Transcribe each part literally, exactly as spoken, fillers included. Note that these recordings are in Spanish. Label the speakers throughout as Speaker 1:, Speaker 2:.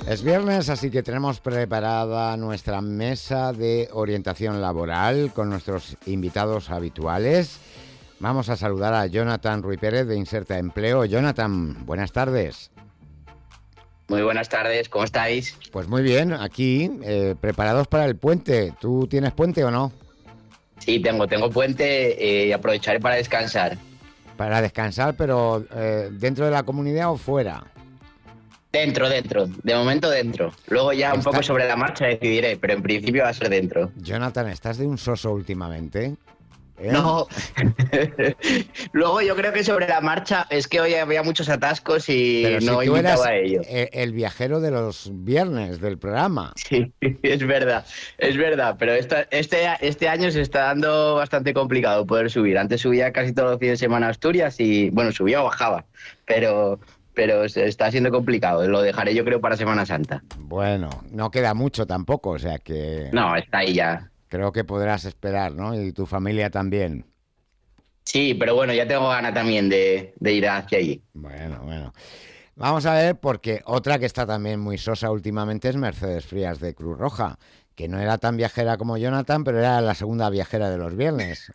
Speaker 1: Es viernes, así que tenemos preparada nuestra mesa de orientación laboral con nuestros invitados habituales. Vamos a saludar a Jonathan Ruiz Pérez de Inserta Empleo. Jonathan, buenas tardes.
Speaker 2: Muy buenas tardes, ¿cómo estáis?
Speaker 1: Pues muy bien, aquí eh, preparados para el puente. ¿Tú tienes puente o no?
Speaker 2: Sí, tengo, tengo puente eh, y aprovecharé para descansar.
Speaker 1: Para descansar, pero eh, ¿dentro de la comunidad o fuera?
Speaker 2: Dentro, dentro, de momento dentro. Luego ya un
Speaker 1: Está...
Speaker 2: poco sobre la marcha decidiré, pero en principio va a ser dentro.
Speaker 1: Jonathan, ¿estás de un soso últimamente? ¿Eh?
Speaker 2: No, luego yo creo que sobre la marcha es que hoy había muchos atascos y
Speaker 1: pero
Speaker 2: no
Speaker 1: si tú
Speaker 2: invitaba
Speaker 1: eras
Speaker 2: a ello.
Speaker 1: el, el viajero de los viernes del programa.
Speaker 2: Sí, es verdad, es verdad, pero esta, este, este año se está dando bastante complicado poder subir. Antes subía casi todos los fines de semana a Asturias y, bueno, subía o bajaba, pero... pero está siendo complicado. Lo dejaré yo creo para Semana Santa.
Speaker 1: Bueno, no queda mucho tampoco, o sea que...
Speaker 2: No, está ahí ya.
Speaker 1: Creo que podrás esperar, ¿no? Y tu familia también.
Speaker 2: Sí, pero bueno, ya tengo ganas también de, de ir hacia allí.
Speaker 1: Bueno, bueno. Vamos a ver, porque otra que está también muy sosa últimamente es Mercedes Frías de Cruz Roja, que no era tan viajera como Jonathan, pero era la segunda viajera de los viernes.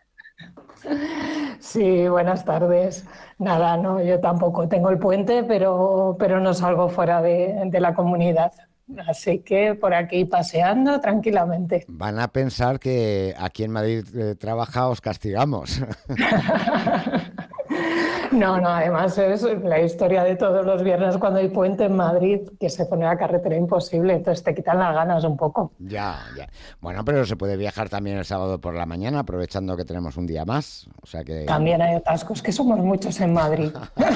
Speaker 3: Sí, buenas tardes. Nada, no, yo tampoco tengo el puente, pero, pero no salgo fuera de, de la comunidad. Así que por aquí paseando tranquilamente.
Speaker 1: Van a pensar que aquí en Madrid eh, trabaja os castigamos.
Speaker 3: No, no, además es la historia de todos los viernes cuando hay puente en Madrid, que se pone la carretera imposible, entonces te quitan las ganas un poco.
Speaker 1: Ya, ya. Bueno, pero se puede viajar también el sábado por la mañana, aprovechando que tenemos un día más. O sea que...
Speaker 3: También hay atascos, que somos muchos en Madrid.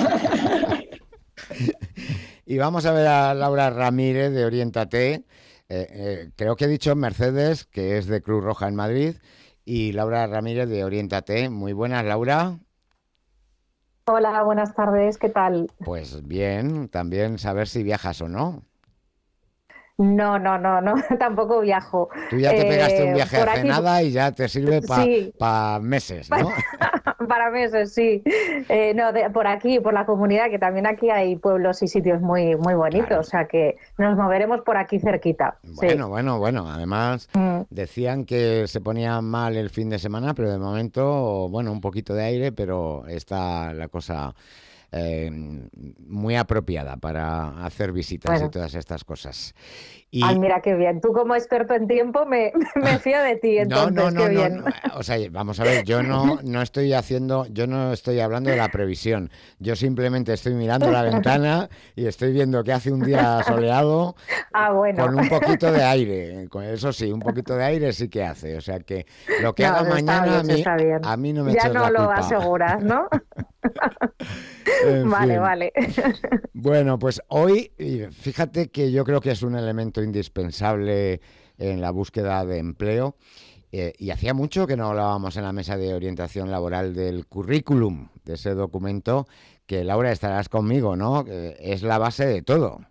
Speaker 1: Y vamos a ver a Laura Ramírez de Oriéntate. Eh, eh, creo que he dicho Mercedes, que es de Cruz Roja en Madrid, y Laura Ramírez de Oriéntate. Muy buenas, Laura.
Speaker 4: Hola, buenas tardes, ¿qué tal?
Speaker 1: Pues bien, también saber si viajas o no.
Speaker 4: No, no, no, no, tampoco viajo.
Speaker 1: Tú ya te
Speaker 4: Eh,
Speaker 1: pegaste un viaje
Speaker 4: por
Speaker 1: hace
Speaker 4: aquí-
Speaker 1: nada y ya te sirve para
Speaker 4: Sí.
Speaker 1: pa meses, ¿no?
Speaker 4: Para meses, sí. Eh, no, de- por aquí, por la comunidad, que también aquí hay pueblos y sitios muy, muy bonitos,
Speaker 1: Claro.
Speaker 4: o sea que nos moveremos por aquí cerquita. sí.
Speaker 1: Bueno, bueno, bueno. Además,
Speaker 4: Mm.
Speaker 1: decían que se ponía mal el fin de semana, pero de momento, bueno, un poquito de aire, pero está la cosa eh, muy apropiada para hacer visitas
Speaker 4: Bueno.
Speaker 1: y todas estas cosas. Y
Speaker 4: Ay, mira qué bien. Tú como experto en tiempo me, me fío de ti,
Speaker 1: no,
Speaker 4: entonces,
Speaker 1: no, no,
Speaker 4: qué
Speaker 1: no,
Speaker 4: bien.
Speaker 1: no. O sea, vamos a ver, yo no, no estoy haciendo, yo no estoy hablando de la previsión. Yo simplemente estoy mirando la ventana y estoy viendo que hace un día soleado.
Speaker 4: Ah, bueno.
Speaker 1: Con un poquito de aire, con eso sí, un poquito de aire sí que hace. O sea que lo que
Speaker 4: No,
Speaker 1: haga
Speaker 4: está
Speaker 1: mañana
Speaker 4: bien,
Speaker 1: a mí,
Speaker 4: está bien.
Speaker 1: a mí no me
Speaker 4: Ya
Speaker 1: eches
Speaker 4: no
Speaker 1: la
Speaker 4: lo
Speaker 1: culpa.
Speaker 4: aseguras, ¿no?
Speaker 1: En
Speaker 4: Vale,
Speaker 1: fin.
Speaker 4: vale.
Speaker 1: Bueno, pues hoy, y fíjate que yo creo que es un elemento indispensable en la búsqueda de empleo. Eh, y hacía mucho que no hablábamos en la mesa de orientación laboral del currículum, de ese documento que, Laura, estarás conmigo, ¿no? Que es la base de todo.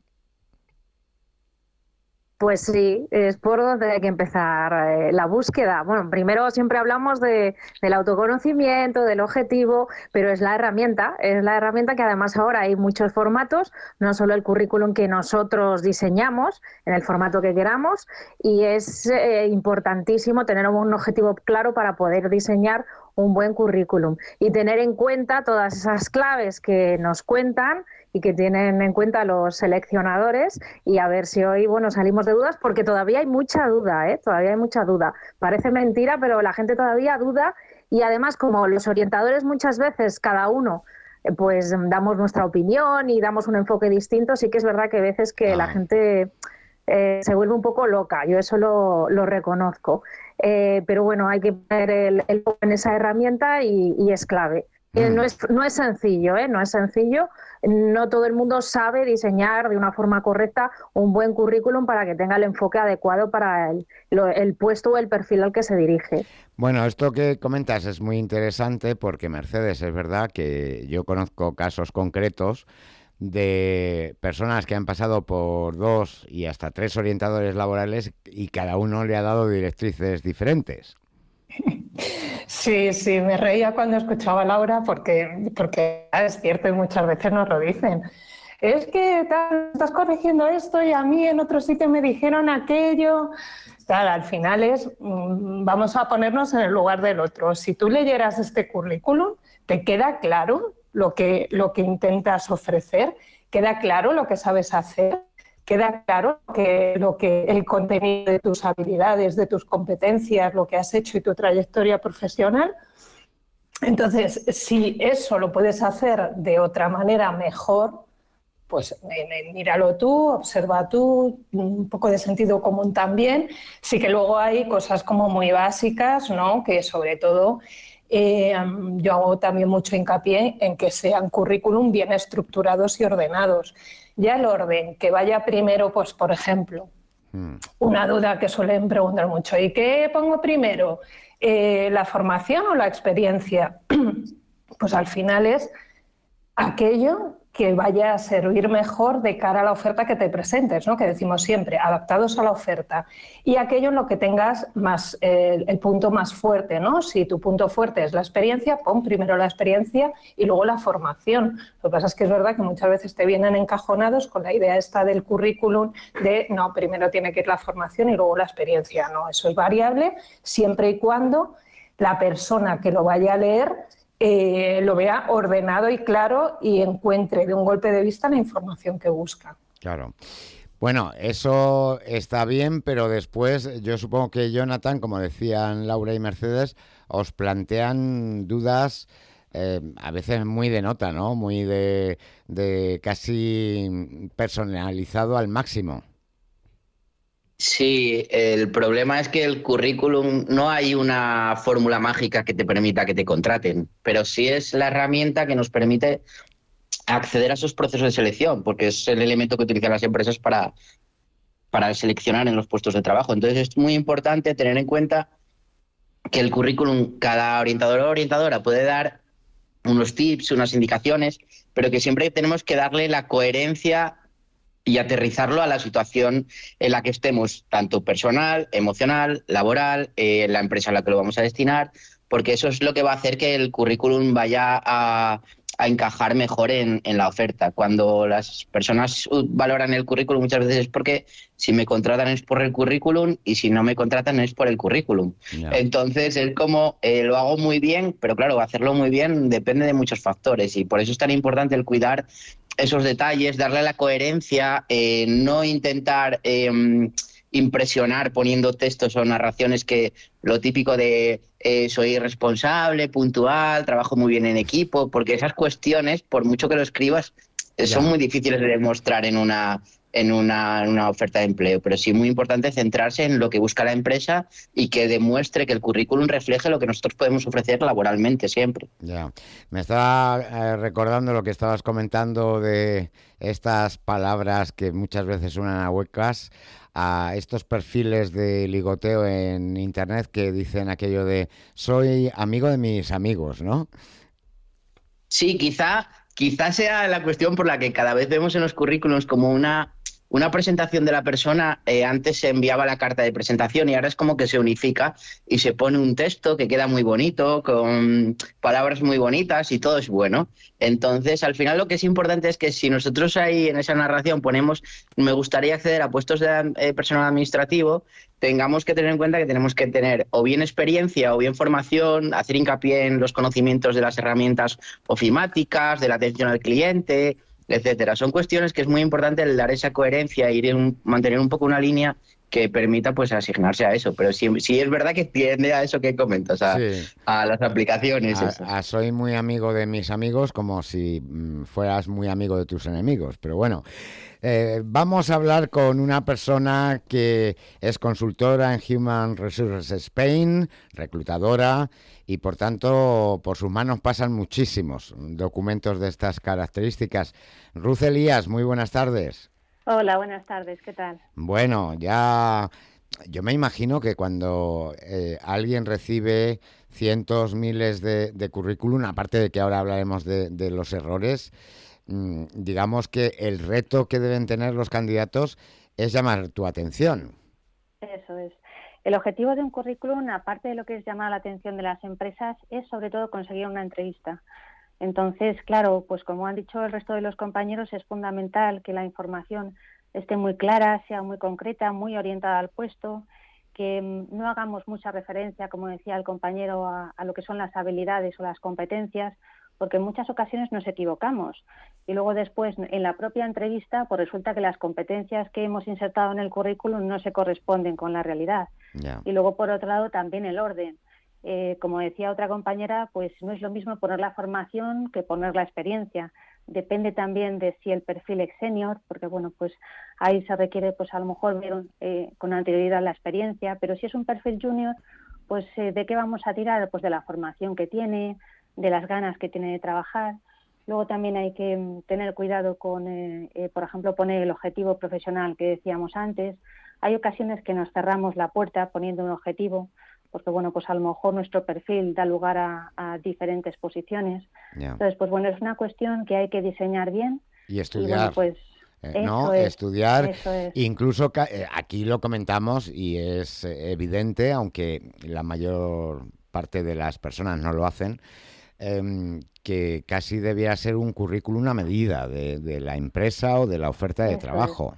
Speaker 4: Pues sí, es por donde hay que empezar eh, la búsqueda. Bueno, primero siempre hablamos de, del autoconocimiento, del objetivo, pero es la herramienta, es la herramienta que además ahora hay muchos formatos, no solo el currículum que nosotros diseñamos en el formato que queramos, y es eh, importantísimo tener un objetivo claro para poder diseñar un buen currículum y tener en cuenta todas esas claves que nos cuentan y que tienen en cuenta los seleccionadores, y a ver si hoy, bueno, salimos de dudas, porque todavía hay mucha duda, ¿eh? Todavía hay mucha duda. Parece mentira, pero la gente todavía duda, y además, como los orientadores muchas veces, cada uno, eh, pues damos nuestra opinión y damos un enfoque distinto, sí que es verdad que hay veces que
Speaker 1: Ah.
Speaker 4: la gente eh, se vuelve un poco loca, yo eso lo, lo reconozco. Eh, pero bueno, hay que poner el, el foco en esa herramienta y, y es clave. Eh,
Speaker 1: Mm.
Speaker 4: No es, no es sencillo, ¿eh? No es sencillo. No todo el mundo sabe diseñar de una forma correcta un buen currículum para que tenga el enfoque adecuado para el, lo- el puesto o el perfil al que se dirige.
Speaker 1: Bueno, esto que comentas es muy interesante porque, Mercedes, es verdad que yo conozco casos concretos de personas que han pasado por dos y hasta tres orientadores laborales y cada uno le ha dado directrices diferentes.
Speaker 3: Sí, sí, me reía cuando escuchaba a Laura porque, porque es cierto y muchas veces nos lo dicen. es que tal, estás corrigiendo esto y a mí en otro sitio me dijeron aquello. Claro, al final es, vamos a ponernos en el lugar del otro. Si tú leyeras este currículum, te queda claro lo que, lo que intentas ofrecer, queda claro lo que sabes hacer, queda claro que, lo que el contenido de tus habilidades, de tus competencias, lo que has hecho y tu trayectoria profesional. Entonces, si eso lo puedes hacer de otra manera mejor, pues eh, míralo tú, observa tú, un poco de sentido común también. Sí que luego hay cosas como muy básicas, ¿no? Que sobre todo eh, yo hago también mucho hincapié en que sean currículum bien estructurados y ordenados. Ya el orden, que vaya primero, pues por ejemplo, mm. una duda que suelen preguntar mucho, ¿y qué pongo primero? Eh, ¿la formación o la experiencia? Pues al final es aquello que vaya a servir mejor de cara a la oferta que te presentes, ¿no? Que decimos siempre, adaptados a la oferta. Y aquello en lo que tengas más, eh, el punto más fuerte, ¿no? Si tu punto fuerte es la experiencia, pon primero la experiencia y luego la formación. Lo que pasa es que es verdad que muchas veces te vienen encajonados con la idea esta del currículum de, no, primero tiene que ir la formación y luego la experiencia. No, eso es variable siempre y cuando la persona que lo vaya a leer Eh, lo vea ordenado y claro y encuentre de un golpe de vista la información que busca.
Speaker 1: Claro. Bueno, eso está bien, pero después yo supongo que Jonathan, como decían Laura y Mercedes, os plantean dudas eh, a veces muy de nota, ¿no? Muy de, de casi personalizado al máximo.
Speaker 2: Sí, el problema es que el currículum no hay una fórmula mágica que te permita que te contraten, pero sí es la herramienta que nos permite acceder a esos procesos de selección, porque es el elemento que utilizan las empresas para, para seleccionar en los puestos de trabajo. Entonces es muy importante tener en cuenta que el currículum, cada orientador o orientadora puede dar unos tips, unas indicaciones, pero que siempre tenemos que darle la coherencia y aterrizarlo a la situación en la que estemos, tanto personal, emocional, laboral, eh, la empresa a la que lo vamos a destinar, porque eso es lo que va a hacer que el currículum vaya a, a encajar mejor en, en la oferta. Cuando las personas valoran el currículum muchas veces es porque si me contratan es por el currículum y si no me contratan es por el currículum. No. Entonces es como, eh, lo hago muy bien, pero claro, hacerlo muy bien depende de muchos factores y por eso es tan importante el cuidar esos detalles, darle la coherencia, eh, no intentar eh, impresionar poniendo textos o narraciones que lo típico de eh, soy responsable, puntual, trabajo muy bien en equipo, porque esas cuestiones, por mucho que lo escribas, eh, son muy difíciles de demostrar en una, en una, en una oferta de empleo, pero sí muy importante centrarse en lo que busca la empresa y que demuestre que el currículum refleje lo que nosotros podemos ofrecer laboralmente siempre.
Speaker 1: Ya, me estaba eh, recordando lo que estabas comentando de estas palabras que muchas veces suenan a huecas, a estos perfiles de ligoteo en internet que dicen aquello de soy amigo de mis amigos, ¿no?
Speaker 2: Sí, quizá, quizá sea la cuestión por la que cada vez vemos en los currículums como una, una presentación de la persona. Eh, antes se enviaba la carta de presentación y ahora es como que se unifica y se pone un texto que queda muy bonito, con palabras muy bonitas y todo es bueno. Entonces, al final lo que es importante es que si nosotros ahí en esa narración ponemos me gustaría acceder a puestos de eh, personal administrativo, tengamos que tener en cuenta que tenemos que tener o bien experiencia o bien formación, hacer hincapié en los conocimientos de las herramientas ofimáticas, de la atención al cliente, etcétera. Son cuestiones que es muy importante el dar esa coherencia, ir en, mantener un poco una línea que permita pues asignarse a eso, pero sí, sí es verdad que tiende a eso que comentas, a, sí. a las aplicaciones.
Speaker 1: A, a soy muy amigo de mis amigos como si mm, fueras muy amigo de tus enemigos, pero bueno. Eh, vamos a hablar con una persona que es consultora en Human Resources Spain, reclutadora, y por tanto por sus manos pasan muchísimos documentos de estas características. Ruth Elías, muy buenas tardes.
Speaker 5: Hola, buenas tardes, ¿qué tal?
Speaker 1: Bueno, ya yo me imagino que cuando eh, alguien recibe cientos, miles de, de currículum, aparte de que ahora hablaremos de, de los errores, digamos que el reto que deben tener los candidatos es llamar tu atención.
Speaker 5: Eso es. El objetivo de un currículum, aparte de lo que es llamar la atención de las empresas, es sobre todo conseguir una entrevista. Entonces, claro, pues como han dicho el resto de los compañeros, es fundamental que la información esté muy clara, sea muy concreta, muy orientada al puesto, que mm, no hagamos mucha referencia, como decía el compañero, a, a lo que son las habilidades o las competencias, porque en muchas ocasiones nos equivocamos. Y luego después, en la propia entrevista, pues resulta que las competencias que hemos insertado en el currículum no se corresponden con la realidad.
Speaker 1: Ya.
Speaker 5: Y luego, por otro lado, también el orden. Eh, como decía otra compañera, pues no es lo mismo poner la formación que poner la experiencia. Depende también de si el perfil es senior, porque bueno, pues ahí se requiere, pues a lo mejor ver eh, con anterioridad la experiencia, pero si es un perfil junior, pues eh, ¿de qué vamos a tirar? Pues de la formación que tiene, de las ganas que tiene de trabajar. Luego también hay que mm, tener cuidado con, eh, eh, por ejemplo, poner el objetivo profesional que decíamos antes. Hay ocasiones que nos cerramos la puerta poniendo un objetivo, porque bueno, pues a lo mejor nuestro perfil da lugar a, a diferentes posiciones.
Speaker 1: Ya.
Speaker 5: Entonces, pues bueno, es una cuestión que hay que diseñar bien.
Speaker 1: Y
Speaker 5: Y bueno,
Speaker 1: estudiar.
Speaker 5: pues
Speaker 1: Eh,
Speaker 5: eso
Speaker 1: no,
Speaker 5: es,
Speaker 1: estudiar,
Speaker 5: eso es.
Speaker 1: incluso ca- eh, aquí lo comentamos y es eh, evidente, aunque la mayor parte de las personas no lo hacen, em, que casi debiera ser un currículum a medida de, de la empresa o de la oferta de
Speaker 5: Eso es.
Speaker 1: trabajo.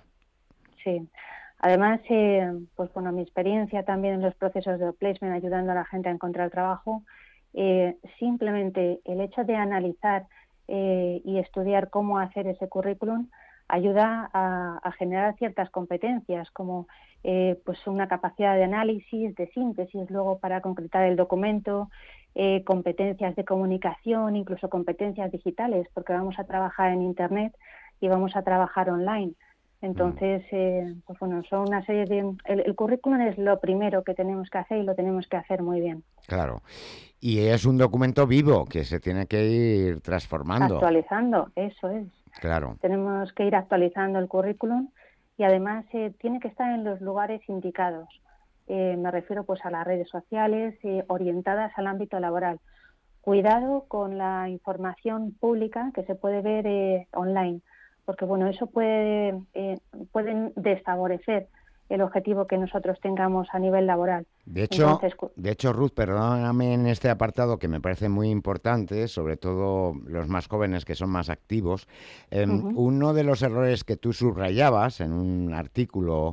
Speaker 5: Sí. Además, eh, pues bueno, mi experiencia también en los procesos de placement ayudando a la gente a encontrar trabajo, eh, simplemente el hecho de analizar eh, y estudiar cómo hacer ese currículum ayuda a, a generar ciertas competencias, como eh, pues una capacidad de análisis, de síntesis, luego para concretar el documento, eh, competencias de comunicación, incluso competencias digitales, porque vamos a trabajar en Internet y vamos a trabajar online. Entonces, eh, pues bueno, son una serie de... El, el currículum es lo primero que tenemos que hacer y lo tenemos que hacer muy bien.
Speaker 1: Claro. Y es un documento vivo que se tiene que ir transformando.
Speaker 5: Actualizando, eso es.
Speaker 1: Claro.
Speaker 5: Tenemos que ir actualizando el currículum y además eh, tiene que estar en los lugares indicados. Eh, me refiero pues a las redes sociales eh, orientadas al ámbito laboral. Cuidado con la información pública que se puede ver eh, online, porque bueno, eso puede eh, pueden desfavorecer el objetivo que nosotros tengamos a nivel laboral.
Speaker 1: De hecho,
Speaker 5: Entonces, cu-
Speaker 1: de hecho, Ruth, perdóname en este apartado que me parece muy importante, sobre todo los más jóvenes que son más activos. Eh,
Speaker 5: Ujú.
Speaker 1: Uno de los errores que tú subrayabas en un artículo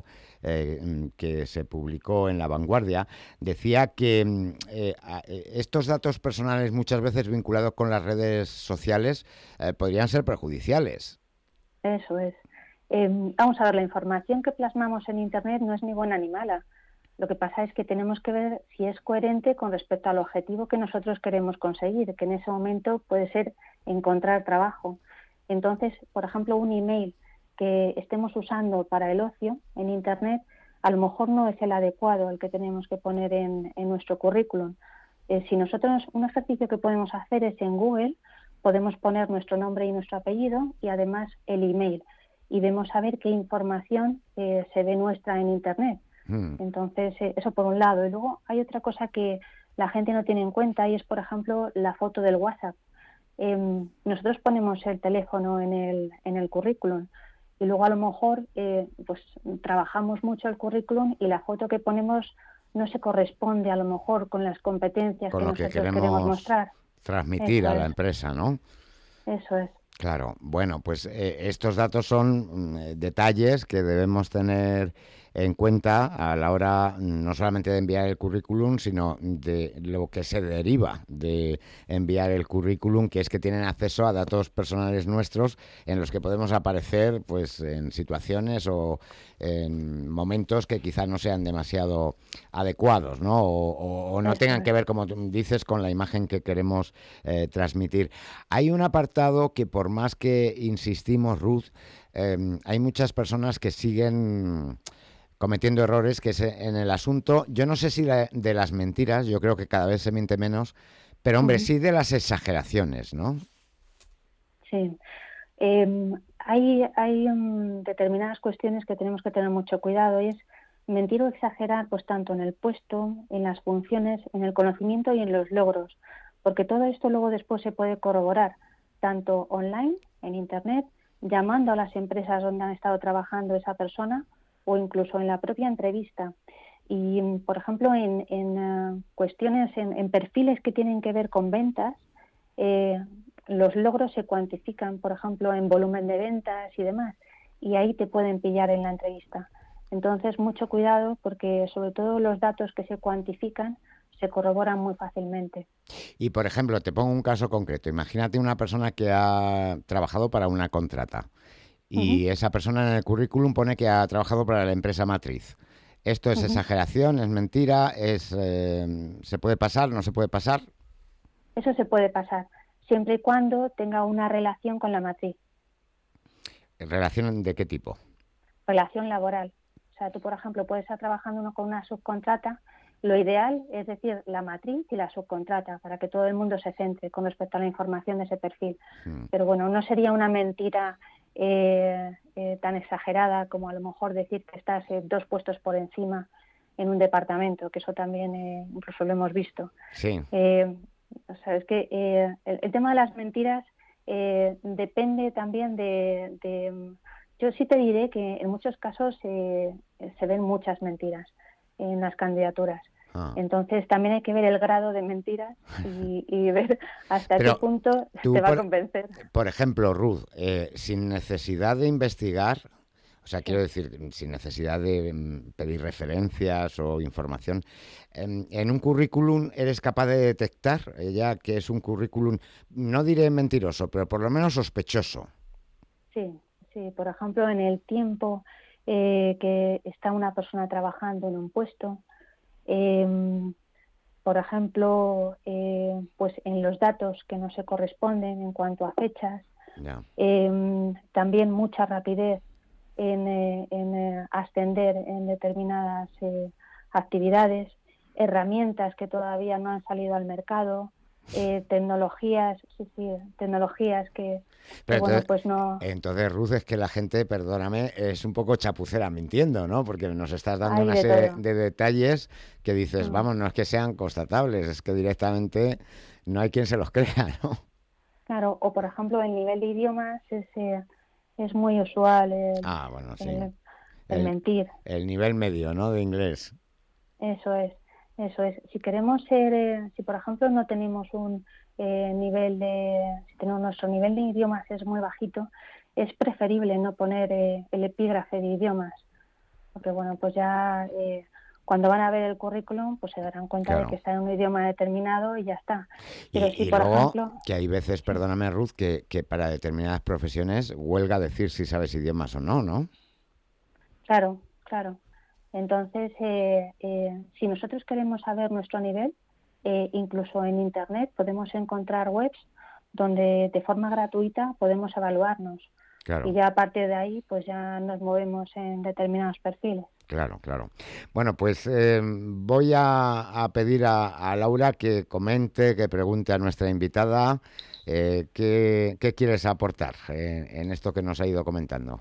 Speaker 1: eh, que se publicó en La Vanguardia, decía que mm, eh, a- eh, estos datos personales muchas veces vinculados con las redes sociales eh, podrían ser perjudiciales.
Speaker 5: Eso es. Eh, vamos a ver, la información que plasmamos en Internet no es ni buena ni mala. Lo que pasa es que tenemos que ver si es coherente con respecto al objetivo que nosotros queremos conseguir, que en ese momento puede ser encontrar trabajo. Entonces, por ejemplo, un email que estemos usando para el ocio en Internet, a lo mejor no es el adecuado el que tenemos que poner en, en nuestro currículum. Eh, si nosotros, un ejercicio que podemos hacer es en Google, podemos poner nuestro nombre y nuestro apellido y además el email. Y vemos a ver qué información eh, se ve nuestra en Internet.
Speaker 1: Mm,
Speaker 5: Entonces, eh, eso por un lado. Y luego hay otra cosa que la gente no tiene en cuenta y es, por ejemplo, la foto del WhatsApp. Eh, nosotros ponemos el teléfono en el, en el currículum y luego a lo mejor eh, pues trabajamos mucho el currículum y la foto que ponemos no se corresponde a lo mejor con las competencias
Speaker 1: con
Speaker 5: que
Speaker 1: lo que
Speaker 5: nosotros queremos
Speaker 1: queremos
Speaker 5: mostrar.
Speaker 1: transmitir
Speaker 5: Eso
Speaker 1: a la
Speaker 5: es.
Speaker 1: empresa, ¿no?
Speaker 5: Eso es.
Speaker 1: Claro, bueno, pues eh, estos datos son mm, eh, detalles que debemos tener en cuenta a la hora mm, no solamente de enviar el currículum, sino de lo que se deriva de enviar el currículum, que es que tienen acceso a datos personales nuestros en los que podemos aparecer pues en situaciones o en momentos que quizás no sean demasiado adecuados, ¿no? O, o- o no
Speaker 5: Eso
Speaker 1: tengan
Speaker 5: es.
Speaker 1: que ver, como tú dices, con la imagen que queremos eh, transmitir. Hay un apartado que por más que insistimos, Ruth, eh, hay muchas personas que siguen cometiendo errores, que es en el asunto, yo no sé si la- de las mentiras, yo creo que cada vez se miente menos, pero hombre,
Speaker 5: Ujú.
Speaker 1: sí de las exageraciones, ¿no?
Speaker 5: Sí. Eh, hay hay mm, determinadas cuestiones que tenemos que tener mucho cuidado y es mentir o exagerar pues tanto en el puesto, en las funciones, en el conocimiento y en los logros, porque todo esto luego después se puede corroborar tanto online, en Internet, llamando a las empresas donde han estado trabajando esa persona o incluso en la propia entrevista. Y, mm, por ejemplo, en, en eh, cuestiones, en, en perfiles que tienen que ver con ventas, eh, los logros se cuantifican, por ejemplo, en volumen de ventas y demás, y ahí te pueden pillar en la entrevista. Entonces, mucho cuidado porque sobre todo los datos que se cuantifican se corroboran muy fácilmente.
Speaker 1: Y, por ejemplo, te pongo un caso concreto. Imagínate una persona que ha trabajado para una contrata y uh-huh. esa persona en el currículum pone que ha trabajado para la empresa matriz. ¿Esto es uh-huh. exageración, es mentira, es eh, se puede pasar, no se puede pasar?
Speaker 5: Eso se puede pasar, siempre y cuando tenga una relación con la matriz.
Speaker 1: ¿Relación de qué tipo?
Speaker 5: Relación laboral. O sea, tú, por ejemplo, puedes estar trabajando uno con una subcontrata. Lo ideal es decir la matriz y la subcontrata para que todo el mundo se centre con respecto a la información de ese perfil. Hmm. Pero bueno, no sería una mentira eh, eh, tan exagerada como a lo mejor decir que estás eh, dos puestos por encima en un departamento, que eso también eh, incluso lo hemos visto.
Speaker 1: Sí.
Speaker 5: Eh, o sea, es que eh, el, el tema de las mentiras eh, depende también de, de... Yo sí te diré que en muchos casos eh, se ven muchas mentiras en las candidaturas. Ah. Entonces también hay que ver el grado de mentiras y, y ver hasta
Speaker 1: Pero
Speaker 5: qué punto te va
Speaker 1: por,
Speaker 5: a convencer.
Speaker 1: Por ejemplo, Ruth, eh, sin necesidad de investigar, o sea, sí. quiero decir, sin necesidad de um, pedir referencias o información, eh, en un currículum eres capaz de detectar eh, ya que es un currículum, no diré mentiroso, pero por lo menos sospechoso.
Speaker 5: Sí, sí, por ejemplo, en el tiempo Eh, que está una persona trabajando en un puesto, eh, por ejemplo, eh, pues en los datos que no se corresponden en cuanto a fechas,
Speaker 1: yeah.
Speaker 5: eh, también mucha rapidez en, eh, en eh, ascender en determinadas eh, actividades, herramientas que todavía no han salido al mercado, eh, tecnologías, sí, sí, tecnologías que, que
Speaker 1: Pero
Speaker 5: bueno,
Speaker 1: entonces,
Speaker 5: pues no...
Speaker 1: Entonces, Ruth, es que la gente, perdóname, es un poco chapucera mintiendo, ¿no? Porque nos estás dando
Speaker 5: Hay
Speaker 1: una
Speaker 5: de
Speaker 1: serie
Speaker 5: todo.
Speaker 1: de detalles que dices,
Speaker 5: Mm.
Speaker 1: vamos, no es que sean constatables, es que directamente no hay quien se los crea, ¿no?
Speaker 5: Claro, o por ejemplo, el nivel de idiomas es, eh, es muy usual el,
Speaker 1: ah, bueno, sí.
Speaker 5: el, el,
Speaker 1: el
Speaker 5: mentir.
Speaker 1: El nivel medio, ¿no?, de inglés.
Speaker 5: Eso es, eso es. Si queremos ser, eh, si por ejemplo no tenemos un eh, nivel de, si tenemos nuestro nivel de idiomas es muy bajito, es preferible no poner eh, el epígrafe de idiomas, porque bueno, pues ya eh, cuando van a ver el currículum, pues se darán cuenta
Speaker 1: claro.
Speaker 5: de que está en un idioma determinado y ya está. Pero
Speaker 1: y,
Speaker 5: si
Speaker 1: y
Speaker 5: por
Speaker 1: luego,
Speaker 5: ejemplo,
Speaker 1: que hay veces, perdóname Ruth, que, que para determinadas profesiones huelga decir si sabes idiomas o no, ¿no?
Speaker 5: Claro, claro. Entonces, eh, eh, si nosotros queremos saber nuestro nivel, eh, incluso en Internet podemos encontrar webs donde de forma gratuita podemos evaluarnos.
Speaker 1: Claro.
Speaker 5: Y ya a partir de ahí, pues ya nos movemos en determinados perfiles.
Speaker 1: Claro, claro. Bueno, pues eh, voy a, a pedir a, a Laura que comente, que pregunte a nuestra invitada eh, qué, qué quieres aportar eh, en esto que nos ha ido comentando.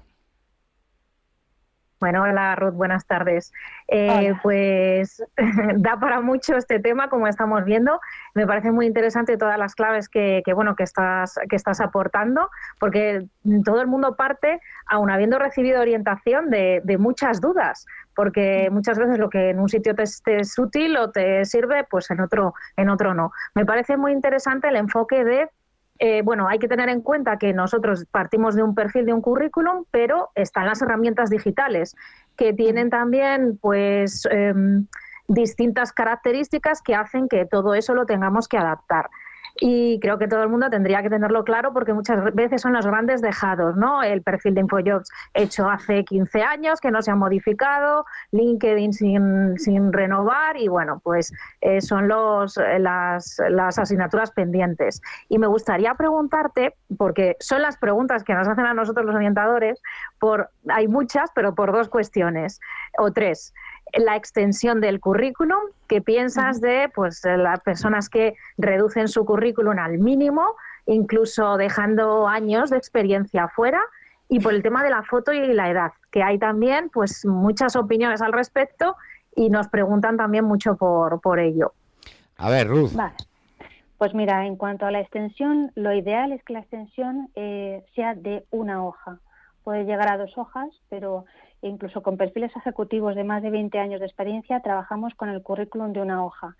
Speaker 4: Bueno, hola Ruth, buenas tardes. Eh, pues da para mucho este tema, como estamos viendo. Me parece muy interesante todas las claves que, que bueno que estás que estás aportando, porque todo el mundo parte, aun habiendo recibido orientación, de, de muchas dudas, porque muchas veces lo que en un sitio te, te es útil o te sirve, pues en otro en otro no. Me parece muy interesante el enfoque de Eh, bueno, hay que tener en cuenta que nosotros partimos de un perfil de un currículum, pero están las herramientas digitales que tienen también pues eh, distintas características que hacen que todo eso lo tengamos que adaptar. Y creo que todo el mundo tendría que tenerlo claro porque muchas veces son los grandes dejados, ¿no? El perfil de InfoJobs hecho hace quince años, que no se ha modificado, LinkedIn sin, sin renovar y bueno, pues eh, son los, las, las asignaturas pendientes. Y me gustaría preguntarte, porque son las preguntas que nos hacen a nosotros los orientadores, por, hay muchas, pero por dos cuestiones o tres. La extensión del currículum, ¿qué piensas de pues las personas que reducen su currículum al mínimo, incluso dejando años de experiencia fuera? Y por el tema de la foto y la edad, que hay también pues muchas opiniones al respecto y nos preguntan también mucho por, por ello.
Speaker 1: A ver, Ruth.
Speaker 5: Vale. Pues mira, en cuanto a la extensión, lo ideal es que la extensión eh, sea de una hoja. Puede llegar a dos hojas, pero incluso con perfiles ejecutivos de más de veinte años de experiencia trabajamos con el currículum de una hoja.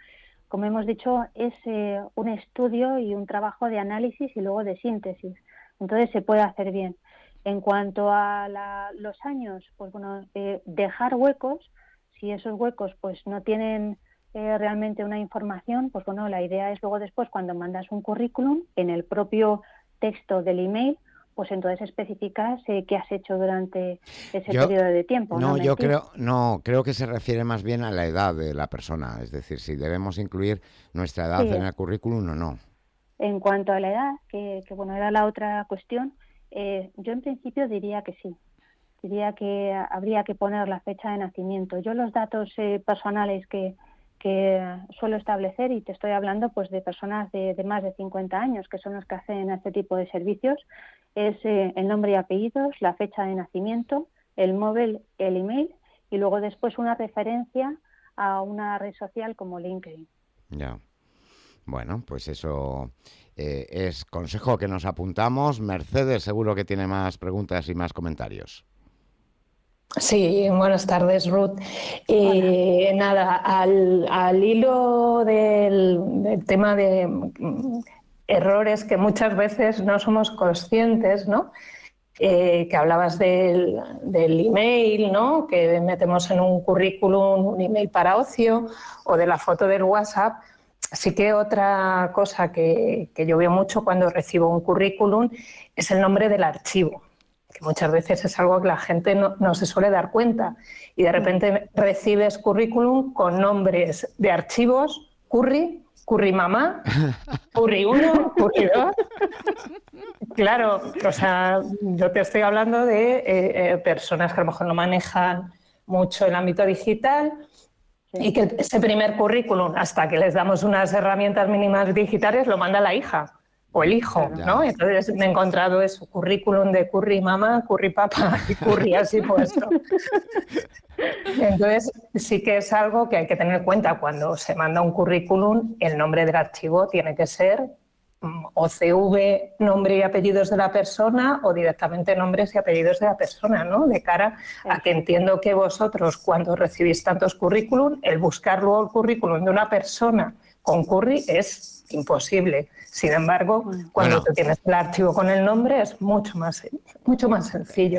Speaker 5: como hemos dicho, es eh, un estudio y un trabajo de análisis y luego de síntesis. Entonces se puede hacer bien. En cuanto a la, los años, pues bueno, eh, dejar huecos, si esos huecos pues no tienen eh, realmente una información, pues bueno, la idea es luego después cuando mandas un currículum, en el propio texto del email, pues entonces especificas eh, qué has hecho durante ese
Speaker 1: Yo,
Speaker 5: periodo de tiempo.
Speaker 1: no,
Speaker 5: No
Speaker 1: yo
Speaker 5: mentir.
Speaker 1: creo, no, creo que se refiere más bien a la edad de la persona, es decir, si debemos incluir nuestra edad
Speaker 5: Sí,
Speaker 1: en el currículum o no.
Speaker 5: en cuanto a la edad, que, que bueno, era la otra cuestión, eh, yo en principio diría que sí. Diría que habría que poner la fecha de nacimiento. Yo los datos eh, personales que, que suelo establecer, y te estoy hablando pues de personas de, de más de cincuenta años, que son los que hacen este tipo de servicios, es eh, el nombre y apellidos, la fecha de nacimiento, el móvil, el email, y luego después una referencia a una red social como LinkedIn.
Speaker 1: Ya. Bueno, pues eso eh, es consejo que nos apuntamos. Mercedes seguro que tiene más preguntas y más comentarios.
Speaker 3: Sí, buenas tardes, Ruth. Eh, nada, al, al hilo del, del tema de mm, errores que muchas veces no somos conscientes, ¿no? Eh, que hablabas del, del email, ¿no? Que metemos en un currículum un email para ocio, o de la foto del WhatsApp. Sí que otra cosa que, que yo veo mucho cuando recibo un currículum es el nombre del archivo, que muchas veces es algo que la gente no, no se suele dar cuenta, y de repente recibes currículum con nombres de archivos, curry, curry mamá, curry uno, curry dos. Claro, o sea, yo te estoy hablando de eh, eh, personas que a lo mejor no manejan mucho el ámbito digital, y que ese primer currículum, hasta que les damos unas herramientas mínimas digitales, lo manda la hija o el hijo,
Speaker 1: Ya.
Speaker 3: ¿no? Entonces me he encontrado eso, currículum de curry mamá, curry papá y curry así puesto. Entonces sí que es algo que hay que tener en cuenta cuando se manda un currículum. El nombre del archivo tiene que ser mm, O C V, nombre y apellidos de la persona, o directamente nombres y apellidos de la persona, ¿no? De cara a que entiendo que vosotros, cuando recibís tantos currículum, el buscar luego el currículum de una persona con curry es imposible. Sin embargo, cuando
Speaker 1: Bueno.
Speaker 3: tú tienes el archivo con el nombre es mucho más, mucho más sencillo.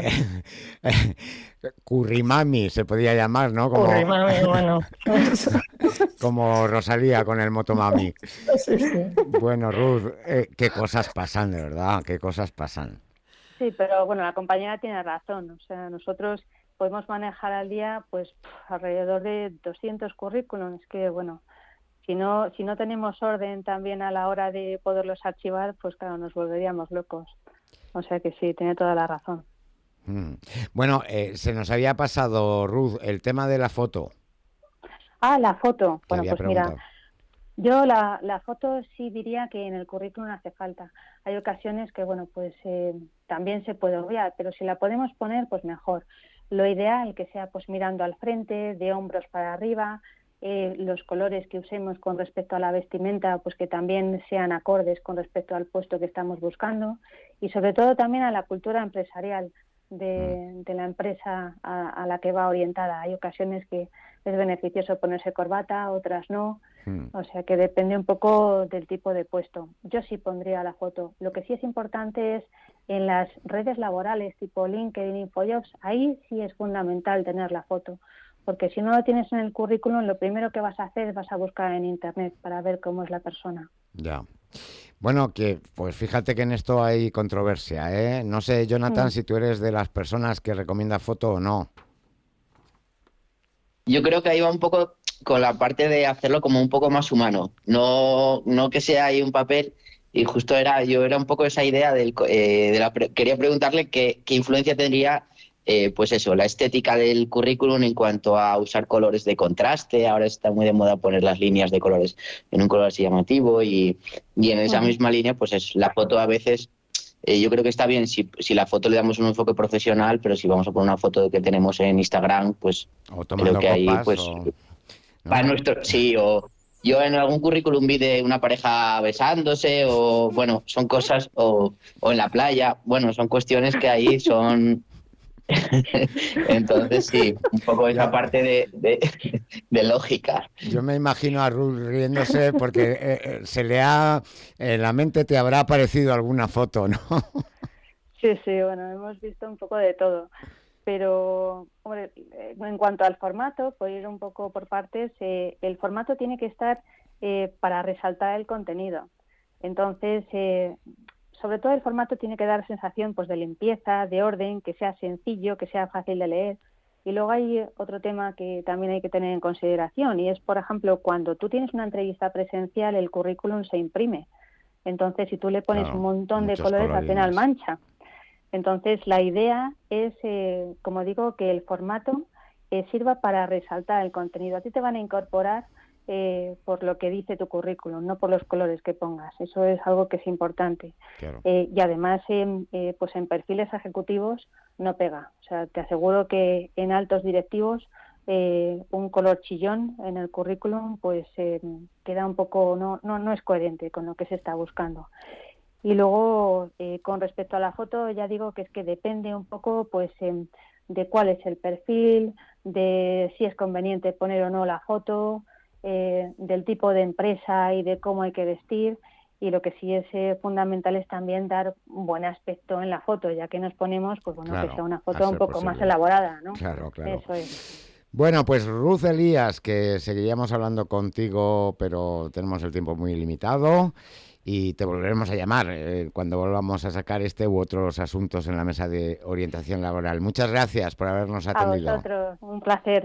Speaker 1: Currimami se podía llamar, ¿no? Como,
Speaker 3: Curry, mami, bueno.
Speaker 1: como Rosalía con el Motomami.
Speaker 3: Sí, sí.
Speaker 1: Bueno, Ruth, eh, qué cosas pasan, de verdad, qué cosas pasan.
Speaker 5: Sí, pero bueno, la compañera tiene razón. O sea, nosotros podemos manejar al día pues alrededor de doscientos currículums, que bueno, si no, si no tenemos orden también a la hora de poderlos archivar, pues claro, nos volveríamos locos. O sea que sí, tiene toda la razón.
Speaker 1: Mm. Bueno, eh, se nos había pasado, Ruth, el tema de la foto.
Speaker 5: Ah, la foto.
Speaker 1: Que
Speaker 5: Bueno,
Speaker 1: había
Speaker 5: pues mira,
Speaker 1: preguntado.
Speaker 5: yo la, la foto sí diría que en el currículum hace falta. Hay ocasiones que, bueno, pues eh, también se puede obviar, pero si la podemos poner, pues mejor. Lo ideal que sea pues mirando al frente, de hombros para arriba, eh, los colores que usemos con respecto a la vestimenta, pues que también sean acordes con respecto al puesto que estamos buscando, y sobre todo también a la cultura empresarial de, de la empresa a, a la que va orientada. Hay ocasiones que es beneficioso ponerse corbata, otras no.
Speaker 1: Mm.
Speaker 5: O sea que depende un poco del tipo de puesto. Yo sí pondría la foto. Lo que sí es importante es en las redes laborales tipo LinkedIn, InfoJobs, ahí sí es fundamental tener la foto, porque si no lo tienes en el currículum, lo primero que vas a hacer es vas a buscar en internet para ver cómo es la persona.
Speaker 1: Ya. Bueno, que pues fíjate que en esto hay controversia, ¿eh? No sé, Jonathan,
Speaker 5: Mm.
Speaker 1: si tú eres de las personas que recomienda foto o no.
Speaker 2: Yo creo que ahí va un poco con la parte de hacerlo como un poco más humano, no, no que sea ahí un papel. Y justo era, yo era un poco esa idea del, eh, de la, quería preguntarle qué, qué influencia tendría, eh, pues eso, la estética del currículum en cuanto a usar colores de contraste. Ahora está muy de moda poner las líneas de colores en un color así llamativo, y, y en esa
Speaker 5: Ujú.
Speaker 2: misma línea, pues es la foto a veces. Eh, yo creo que está bien si, si la foto le damos un enfoque profesional, pero si vamos a poner una foto que tenemos en Instagram, pues
Speaker 1: O
Speaker 2: creo
Speaker 1: tomando
Speaker 2: que ahí,
Speaker 1: copas
Speaker 2: pues,
Speaker 1: o... ¿no?
Speaker 2: para nuestro, sí, o yo en algún currículum vi de una pareja besándose, o bueno, son cosas, o, o en la playa, bueno, son cuestiones que ahí son, Entonces sí, un poco esa parte de, de, de lógica.
Speaker 1: Yo me imagino a Ruth riéndose porque eh, eh, se le ha, en la mente te habrá aparecido alguna foto, ¿no?
Speaker 5: Sí, sí, bueno, hemos visto un poco de todo. Pero, hombre, en cuanto al formato, por ir un poco por partes, eh, el formato tiene que estar eh, para resaltar el contenido. Entonces, eh, sobre todo el formato tiene que dar sensación pues de limpieza, de orden, que sea sencillo, que sea fácil de leer. Y luego hay otro tema que también hay que tener en consideración y es, por ejemplo, cuando tú tienes una entrevista presencial, el currículum se imprime. Entonces, si tú le pones
Speaker 1: Claro,
Speaker 5: un montón de
Speaker 1: muchos
Speaker 5: colores,
Speaker 1: colorines.
Speaker 5: apenas mancha. Entonces, la idea es, eh, como digo, que el formato eh, sirva para resaltar el contenido. A ti te van a incorporar eh, por lo que dice tu currículum, no por los colores que pongas. Eso es algo que es importante.
Speaker 1: Claro.
Speaker 5: Eh, y además, eh, eh, pues en perfiles ejecutivos no pega. O sea, te aseguro que en altos directivos eh, un color chillón en el currículum pues eh, queda un poco, no, no, no es coherente con lo que se está buscando. Y luego, eh, con respecto a la foto, ya digo que es que depende un poco pues eh, de cuál es el perfil, de si es conveniente poner o no la foto, eh, del tipo de empresa y de cómo hay que vestir. Y lo que sí es eh, fundamental es también dar un buen aspecto en la foto, ya que nos ponemos, pues bueno,
Speaker 1: Claro,
Speaker 5: que sea una
Speaker 1: a
Speaker 5: foto
Speaker 1: ser
Speaker 5: un poco
Speaker 1: posible.
Speaker 5: más elaborada, ¿no?
Speaker 1: Claro, claro.
Speaker 5: Eso es.
Speaker 1: Bueno, pues Ruth Elías, que seguiríamos hablando contigo, pero tenemos el tiempo muy limitado y te volveremos a llamar eh, cuando volvamos a sacar este u otros asuntos en la mesa de orientación laboral. Muchas gracias por habernos
Speaker 5: A
Speaker 1: atendido.
Speaker 5: vosotros, un placer.